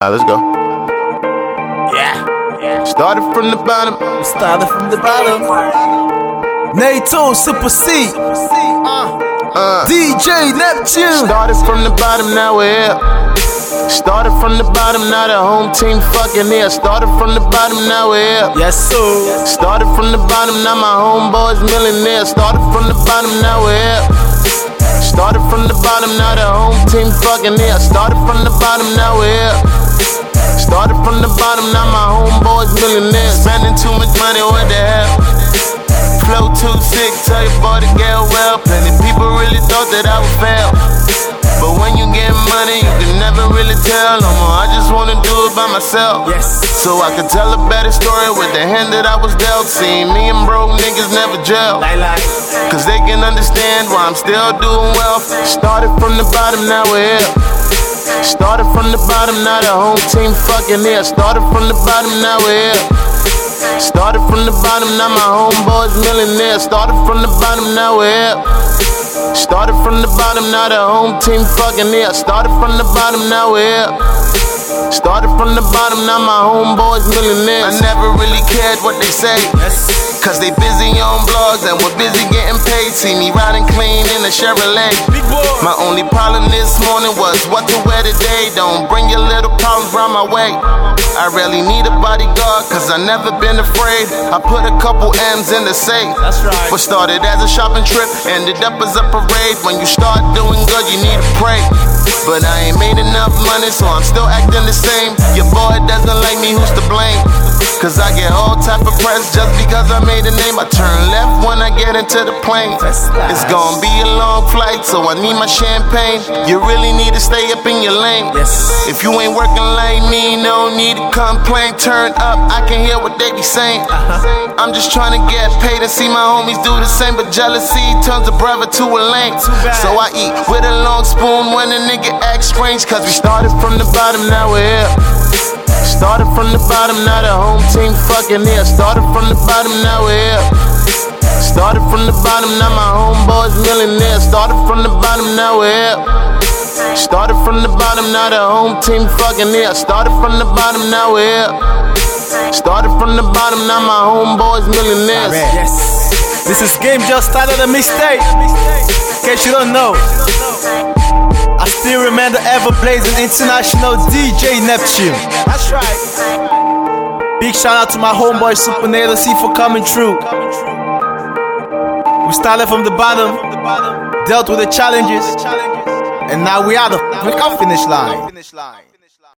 Let's go. Yeah. Started from the bottom. Nato, Super C, DJ Neptune. Started from the bottom, now we're here. Started from the bottom, now the home team fucking here. Started from the bottom, now we're here. Yes, sir. Started from the bottom, now my homeboys millionaire. Started from the bottom, now we're here. Started from the bottom, now the home team fucking here. Started from the bottom, now we're here. Started from the bottom, now my homeboys millionaires. Spending too much money, what the hell? Flow too sick, tell your boy to get well. Plenty people really thought that I would fail, but when you get money, you can never really tell no more. I just wanna do it by myself, so I could tell a better story with the hand that I was dealt. See, me and broke niggas never gel, cause they can understand why I'm still doing well. Started from the bottom, now we're here. Started from the bottom, now the home team fucking here. Started from the bottom, now we're here. Started from the bottom, now my homeboys millionaire. Started from the bottom, now we're here. Started from the bottom, now the home team fucking here. Started from the bottom, now we're here. Started from the bottom, now my homeboys millionaires. I never really cared what they say, cause they busy on blogs and we're busy getting paid. See me riding clean in a Chevrolet. My only problem this morning was what to wear today. Don't bring your little problems round my way. I really need a bodyguard, cause I never been afraid. I put a couple M's in the safe. That's right. What started as a shopping trip ended up as a parade. When you start doing good, you need to pray. But I ain't made enough money, so I'm still acting the same. Your boy doesn't like me, who's to blame? Cause I get all type of press just because I made a name. I turn left when I get into the plane. It's gonna be a long flight, so I need my champagne. You really need to stay up in your lane. If you ain't working like me, no need to complain. Turn up, I can hear what they be saying. I'm just trying to get paid and see my homies do the same, but jealousy turns a brother to a lame. So I eat with a long spoon when a nigga acts strange, cause we started from the bottom, now we're here. Started from the bottom, now the home team fucking here. Started from the bottom, now we're here. Started from the bottom, now my homeboys millionaire. Started from the bottom, now we're here. Started from the bottom, now the home team fucking here. Started from the bottom, now we're here. Started from the bottom, now my homeboys millionaires. This is Game Just Started a Mixtape. In case you don't know, I still remember ever blazing international DJ Neptune. That's right. Big shout out to my homeboy Super Nato C for coming through. We started from the bottom, dealt with the challenges, and now we are the finish line.